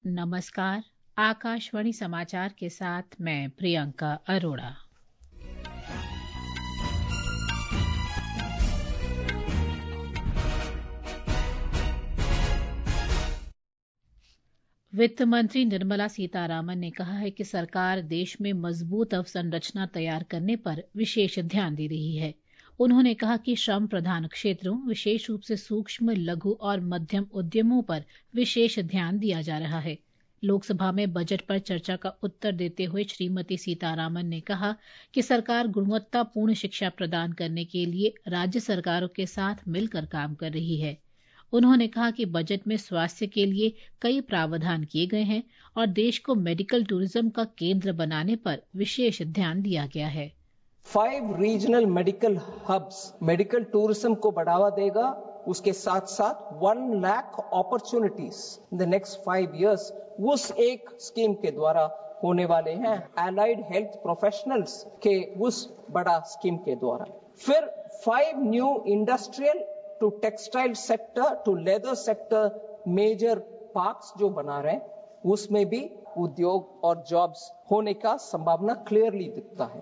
नमस्कार। आकाशवाणी समाचार के साथ मैं प्रियंका अरोड़ा। वित्त मंत्री निर्मला सीतारामन ने कहा है कि सरकार देश में मजबूत अवसंरचना तैयार करने पर विशेष ध्यान दे रही है। उन्होंने कहा कि श्रम प्रधान क्षेत्रों, विशेष रूप से सूक्ष्म, लघु और मध्यम उद्यमों पर विशेष ध्यान दिया जा रहा है। लोकसभा में बजट पर चर्चा का उत्तर देते हुए श्रीमती सीतारामन ने कहा कि सरकार गुणवत्तापूर्ण शिक्षा प्रदान करने के लिए राज्य सरकारों के साथ मिलकर काम कर रही है। उन्होंने कहा कि बजट में स्वास्थ्य के लिए कई प्रावधान किए गए हैं और देश को मेडिकल टूरिज्म का केंद्र बनाने पर विशेष ध्यान दिया गया है। 5 regional medical hubs medical tourism को बढ़ावा देगा। उसके साथ साथ 1 lakh opportunities in the next 5 years उस एक स्कीम के द्वारा होने वाले हैं। एलाइड हेल्थ प्रोफेशनल्स के उस बड़ा स्कीम के द्वारा फिर 5 new industrial to textile sector to leather sector major parks जो बना रहे हैं उसमें भी उद्योग और जॉब्स होने का संभावना क्लियरली दिखता है।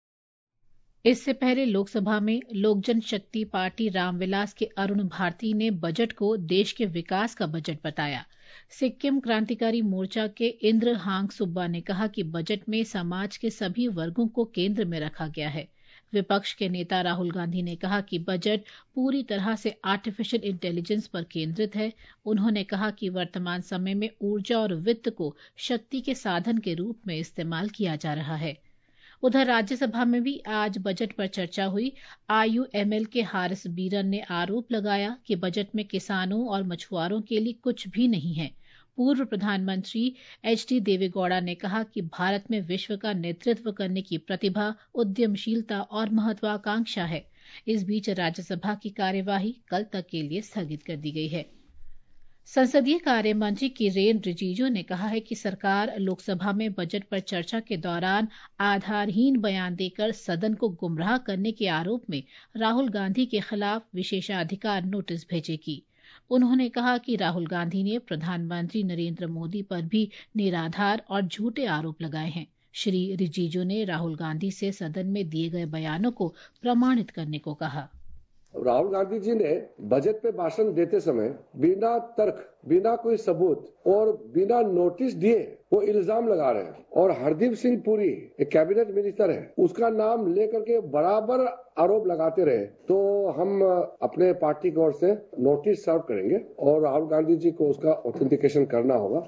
इससे पहले लोकसभा में लोक जनशक्ति पार्टी रामविलास के अरुण भारती ने बजट को देश के विकास का बजट बताया। सिक्किम क्रांतिकारी मोर्चा के इंद्र हांग सुब्बा ने कहा कि बजट में समाज के सभी वर्गों को केंद्र में रखा गया है। विपक्ष के नेता राहुल गांधी ने कहा कि बजट पूरी तरह से आर्टिफिशियल इंटेलिजेंस पर केंद्रित है। उन्होंने कहा कि वर्तमान समय में ऊर्जा और वित्त को शक्ति के साधन के रूप में इस्तेमाल किया जा रहा है। उधर राज्यसभा में भी आज बजट पर चर्चा हुई। आईयूएमएल के हारिस बीरन ने आरोप लगाया कि बजट में किसानों और मछुआरों के लिए कुछ भी नहीं है। पूर्व प्रधानमंत्री एचडी देवेगौड़ा ने कहा कि भारत में विश्व का नेतृत्व करने की प्रतिभा, उद्यमशीलता और महत्वाकांक्षा है। इस बीच राज्यसभा की कार्यवाही कल तक के लिए स्थगित कर दी गई है। संसदीय कार्य मंत्री किरेन रिजिजू ने कहा है कि सरकार लोकसभा में बजट पर चर्चा के दौरान आधारहीन बयान देकर सदन को गुमराह करने के आरोप में राहुल गांधी के खिलाफ विशेषाधिकार नोटिस भेजेगी। उन्होंने कहा कि राहुल गांधी ने प्रधानमंत्री नरेंद्र मोदी पर भी निराधार और झूठे आरोप लगाए हैं। श्री रिजिजू ने राहुल गांधी से सदन में दिए गए बयानों को प्रमाणित करने को कहा। राहुल गांधी जी ने बजट पे भाषण देते समय बिना तर्क, बिना कोई सबूत और बिना नोटिस दिए वो इल्जाम लगा रहे हैं। और हरदीप सिंह पुरी एक कैबिनेट मिनिस्टर है, उसका नाम लेकर के बराबर आरोप लगाते रहे। तो हम अपने पार्टी की ओर से नोटिस सर्व करेंगे और राहुल गांधी जी को उसका ऑथेंटिकेशन करना होगा।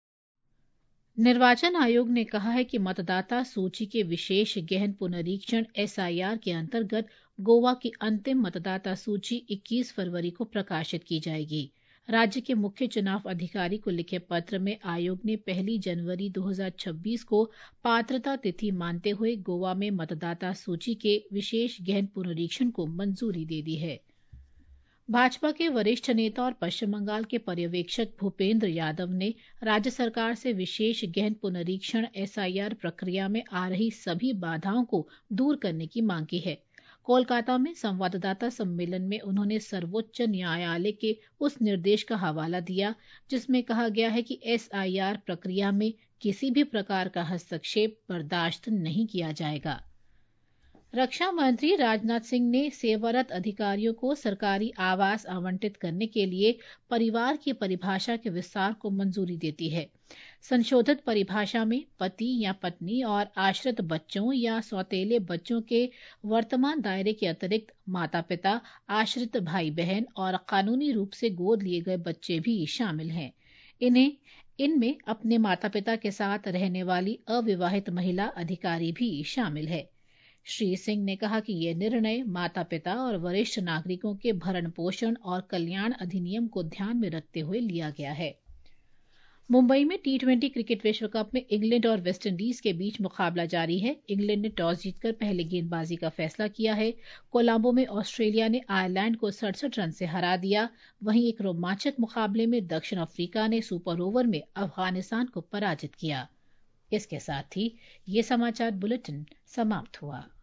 निर्वाचन आयोग ने कहा है कि मतदाता सूची के विशेष गहन पुनरीक्षण एसआईआर के अंतर्गत गोवा की अंतिम मतदाता सूची 21 फरवरी को प्रकाशित की जाएगी। राज्य के मुख्य चुनाव अधिकारी को लिखे पत्र में आयोग ने 1 जनवरी 2026 को पात्रता तिथि मानते हुए गोवा में मतदाता सूची के विशेष गहन पुनरीक्षण को मंजूरी दे दी है। भाजपा के वरिष्ठ नेता और पश्चिम बंगाल के पर्यवेक्षक भूपेंद्र यादव ने राज्य सरकार से विशेष गहन पुनरीक्षण एसआईआर प्रक्रिया में आ रही सभी बाधाओं को दूर करने की मांग की है। कोलकाता में संवाददाता सम्मेलन में उन्होंने सर्वोच्च न्यायालय के उस निर्देश का हवाला दिया जिसमें कहा गया है कि एसआईआर प्रक्रिया में किसी भी प्रकार का हस्तक्षेप बर्दाश्त नहीं किया जाएगा। रक्षा मंत्री राजनाथ सिंह ने सेवारत अधिकारियों को सरकारी आवास आवंटित करने के लिए परिवार की परिभाषा के विस्तार को मंजूरी देती है। संशोधित परिभाषा में पति या पत्नी और आश्रित बच्चों या सौतेले बच्चों के वर्तमान दायरे के अतिरिक्त माता-पिता, आश्रित भाई-बहन और कानूनी रूप से गोद लिए गए बच्चे भी शामिल हैं। इनमें अपने माता-पिता के साथ रहने वाली अविवाहित महिला अधिकारी भी शामिल है। श्री सिंह ने कहा कि यह निर्णय माता-पिता और वरिष्ठ नागरिकों के भरण पोषण और कल्याण अधिनियम को ध्यान में रखते हुए लिया गया है। मुंबई में टी20 क्रिकेट विश्व कप में इंग्लैंड और वेस्टइंडीज के बीच मुकाबला जारी है। इंग्लैंड ने टॉस जीतकर पहले गेंदबाजी का फैसला किया है। कोलंबो में ऑस्ट्रेलिया ने आयरलैंड को 67 रन से हरा दिया। वहीं एक रोमांचक मुकाबले में दक्षिण अफ्रीका ने सुपर ओवर में अफगानिस्तान को पराजित किया। इसके साथ ही ये समाचार बुलेटिन समाप्त हुआ।